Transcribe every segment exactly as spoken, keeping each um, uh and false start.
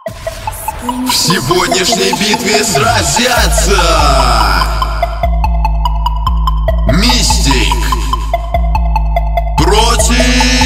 В сегодняшней битве сразятся Мистик против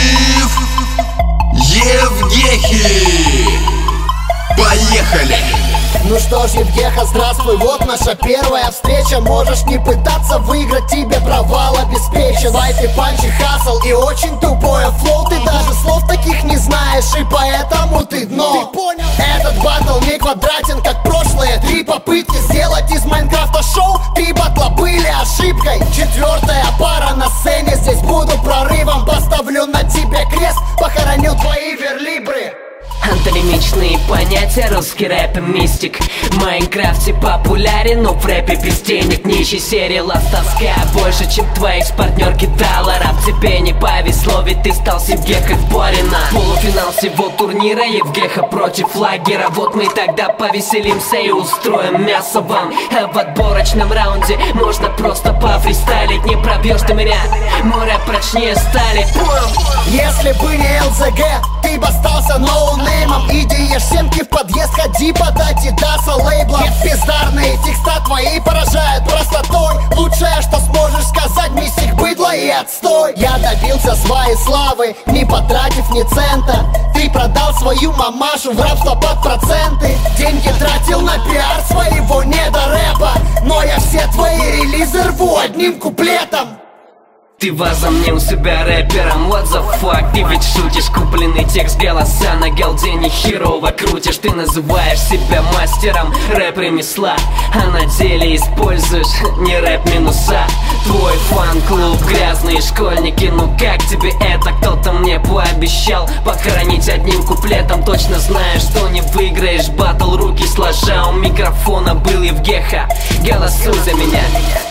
Евгехи. Поехали! Ну что ж, Евгеха, здравствуй, вот наша первая встреча. Можешь не пытаться выиграть, тебе провал обеспечен. Вайты, панчи, хасл и очень тупое флоу. Ты даже слов таких не знаешь, и поэтому ты дно. Ты понял? Этот батл не квадратен, как прошлые три попытки сделать из Майнкрафта шоу. Три батла были ошибкой. Четвертая пара на сцене, здесь буду прорывом. Поставлю на тебе крест, похороню твои верлибры. Антонимичные понятия, русский рэп и мистик. В Майнкрафте популярен, но в рэпе без денег. Нищий серии ластовская больше, чем твоих с партнерки долларов. Тебе не повезло, ведь ты стал с Евгехой в Борина. Полуфинал всего турнира, Евгеха против лагера. Вот мы тогда повеселимся и устроим мясо вам. А в отборочном раунде можно просто пофристайлить. Не пробьешь ты меня, мой рэп прочнее стали. Если бы не ЛЗГ, ты бы остался ноунеймом. Иди ешь семки в подъезд, ходи под Адидаса лейблом. Бездарные текста твои поражают простотой. Лучшее, что сможешь сказать, Мистик, быдло и отстой. Я добился своей славы, не потратив ни цента. Ты продал свою мамашу в рабство под проценты. Деньги тратил на пиар своего недорэпа, но я все твои релизы рву одним куплетом. Ты возомнил себя рэпером, what the fuck? Ты ведь шутишь, купленный текст, голоса на голде не херово крутишь. Ты называешь себя мастером рэп-ремесла, а на деле используешь не рэп-минуса. Твой фан-клуб грязные школьники, ну как тебе это? Кто-то мне пообещал похоронить одним куплетом. Точно знаешь, что не выиграешь батл, руки сложа. У микрофона был Евгеха, голосуй за меня.